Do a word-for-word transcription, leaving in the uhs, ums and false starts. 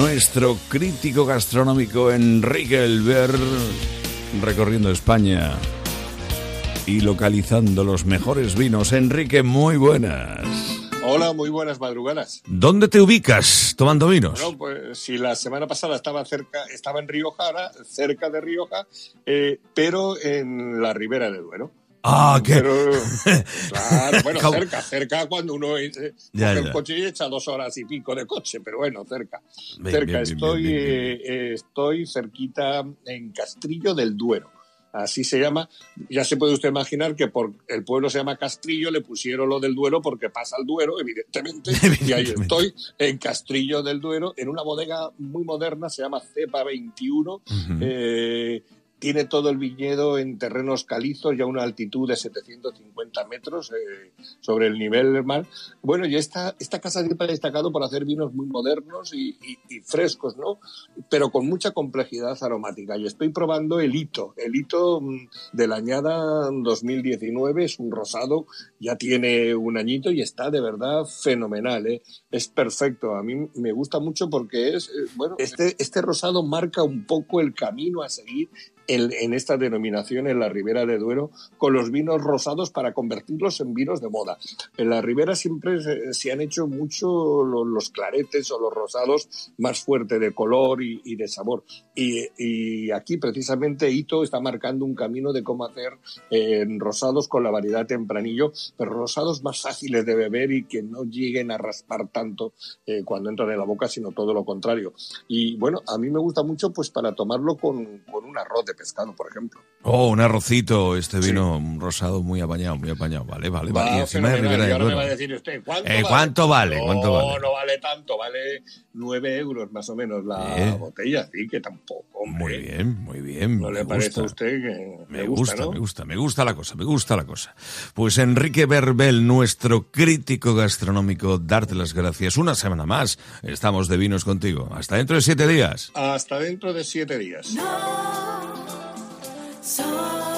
nuestro crítico gastronómico Enrique Elber, recorriendo España y localizando los mejores vinos. Enrique, muy buenas. Hola, muy buenas madrugadas. ¿Dónde te ubicas tomando vinos? Bueno, pues si la semana pasada estaba cerca, estaba en Rioja, ahora cerca de Rioja, eh, pero en la Ribera de Duero. Ah, ¿qué? Pero, claro, bueno, cerca, cerca cuando uno eh, coge ya, ya. el coche y echa dos horas y pico de coche, pero bueno, cerca. Bien, cerca, bien, bien, estoy, bien, bien, bien. Eh, eh, estoy cerquita en Castrillo del Duero. Así se llama. Ya se puede usted imaginar que por el pueblo se llama Castrillo, le pusieron lo del Duero porque pasa el Duero, evidentemente, y ahí estoy en Castrillo del Duero, en una bodega muy moderna, se llama Cepa veintiuno, uh-huh. eh, tiene todo el viñedo en terrenos calizos y a una altitud de setecientos cincuenta metros eh, sobre el nivel del mar. Bueno, y esta, esta casa siempre ha destacado por hacer vinos muy modernos y, y, y frescos, ¿no? Pero con mucha complejidad aromática. Y estoy probando el Hito. El Hito de la añada dos mil diecinueve es un rosado, ya tiene un añito y está de verdad fenomenal, ¿eh? Es perfecto. A mí me gusta mucho porque es, eh, bueno, este, este rosado marca un poco el camino a seguir En, en esta denominación en la Ribera de Duero, con los vinos rosados para convertirlos en vinos de moda. En la Ribera siempre se, se han hecho mucho los, los claretes o los rosados más fuertes de color y, y de sabor. Y, y aquí precisamente Hito está marcando un camino de cómo hacer eh, rosados con la variedad tempranillo, pero rosados más fáciles de beber y que no lleguen a raspar tanto eh, cuando entran en la boca, sino todo lo contrario. Y bueno, a mí me gusta mucho pues para tomarlo con, con un arroz de pescado, por ejemplo. Oh, un arrocito, este vino sí. Un rosado muy apañado, muy apañado. Vale, vale, va, vale. Y encima de Ribera de Duero. Me va a decir usted, ¿cuánto, eh, vale? ¿cuánto vale? No, ¿Cuánto vale? no vale tanto, vale nueve euros más o menos la eh. botella, así que tampoco. Hombre. Muy bien, muy bien. ¿No le gusta. parece a usted que me, me gusta, gusta, ¿no? me gusta, me gusta la cosa, me gusta la cosa. Pues Enrique Verbel, nuestro crítico gastronómico, darte las gracias. Una semana más estamos de vinos contigo. Hasta dentro de siete días. Hasta dentro de siete días. No, so